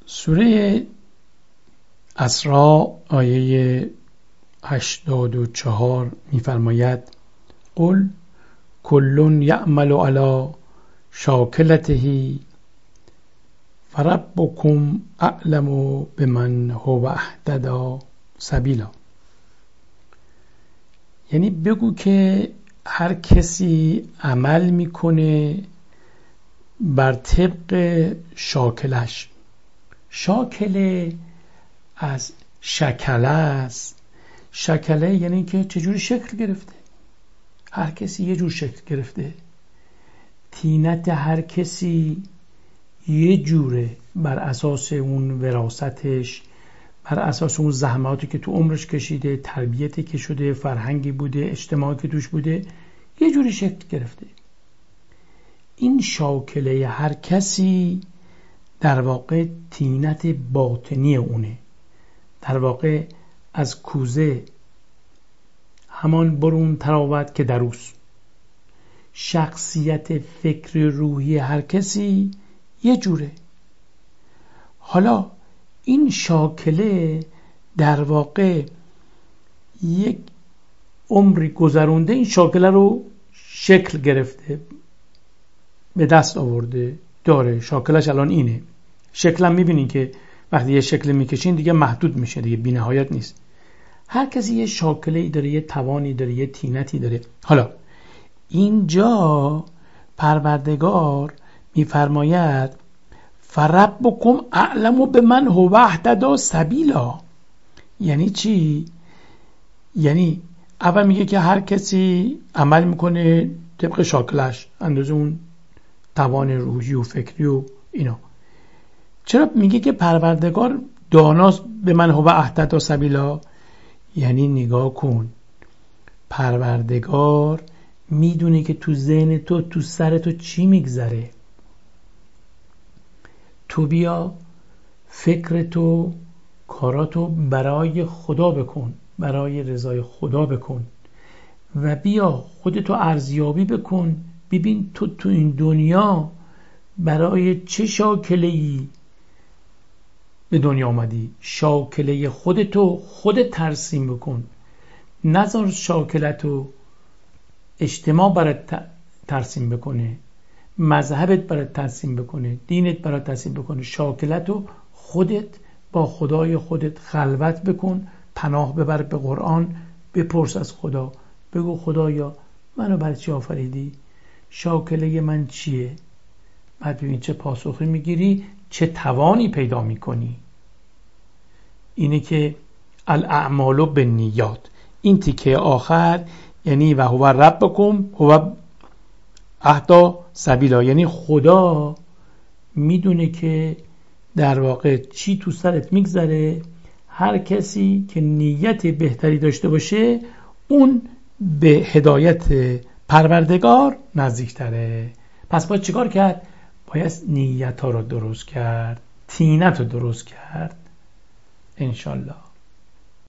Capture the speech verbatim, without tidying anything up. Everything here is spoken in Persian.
سوره اسراء آیه هشتاد و چهار می‌فرماید قل کل یعمل علی شاکلته فربکم اعلم بمن هو اهتدی سبیلا. یعنی بگو که هر کسی عمل میکنه بر طبق شاکلش. شاکله از شکله است. شکله یعنی که چجوری شکل گرفته. هر کسی یه جور شکل گرفته. طینت هر کسی یه جوره بر اساس اون وراثتش، بر اساس اون زحماتی که تو عمرش کشیده، تربیتی که شده، فرهنگی بوده، اجتماعی که توش بوده، یه جوری شکل گرفته. این شاکله هر کسی در واقع طینت باطنی اونه. در واقع از کوزه همان برون تراود که دروس. شخصیت فکر روحی هر کسی یه جوره. حالا این شاکله در واقع یک عمری گذرونده این شاکله رو شکل گرفته، به دست آورده، داره. شاکلش الان اینه. شکلم میبینین که وقتی یه شکل میکشین دیگه محدود میشه، دیگه بی نهایت نیست. هر کسی یه شاکله‌ای داره، یه توانی داره، یه طینتی داره. حالا اینجا پروردگار میفرماید فربکم اعلم بمن هو اهتدی سبیلا. یعنی چی؟ یعنی اول میگه که هر کسی عمل میکنه طبق شاکلش، اندازه اون توان روحی و فکری و اینا. چرا میگه که پروردگار داناست به من هو اهتدی سبیلا؟ یعنی نگاه کن، پروردگار میدونه که تو ذهن تو، تو سر تو چی میگذره. تو بیا فکر تو، کاراتو برای خدا بکن، برای رضای خدا بکن و بیا خودتو ارزیابی بکن. ببین تو تو این دنیا برای چه شاکله‌ای به دنیا آمدی. شاکله خودتو خودت ترسیم بکن. نذار شاکلتو اجتماع برات ترسیم بکنه، مذهبت برات ترسیم بکنه، دینت برات ترسیم بکنه. شاکلتو خودت با خدای خودت خلوت بکن، پناه ببر به قرآن، بپرس از خدا، بگو خدایا منو برای چی آفریدی؟ شاکله من چیه؟ بعد ببین چه پاسخی میگیری، چه توانی پیدا میکنی. اینه که الاعمال بالنیات. این تیکه آخر یعنی و هو ربکم هو اهدی سبیلا، یعنی خدا میدونه که در واقع چی تو سرت میگذره. هر کسی که نیت بهتری داشته باشه اون به هدایت پروردگار نزدیکتره. پس باید چیکار کرد؟ باید نیت ها رو درست کرد، طینت رو درست کرد. انشالله.